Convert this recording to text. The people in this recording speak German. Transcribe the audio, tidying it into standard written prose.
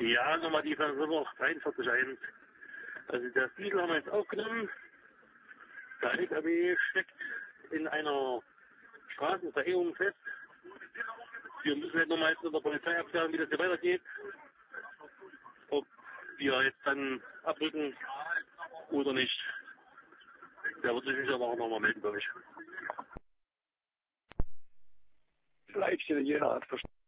Ja, nochmal die von Silber 43.1. Also das Diesel haben wir jetzt aufgenommen. Der LKW steckt in einer Straßenverehrung fest. Wir müssen halt nochmal jetzt mit der Polizei abklären, wie das hier weitergeht. Ob wir jetzt dann abrücken oder nicht. Der wird sich aber auch nochmal melden, glaube ich. Leitstelle Jena hat verstanden.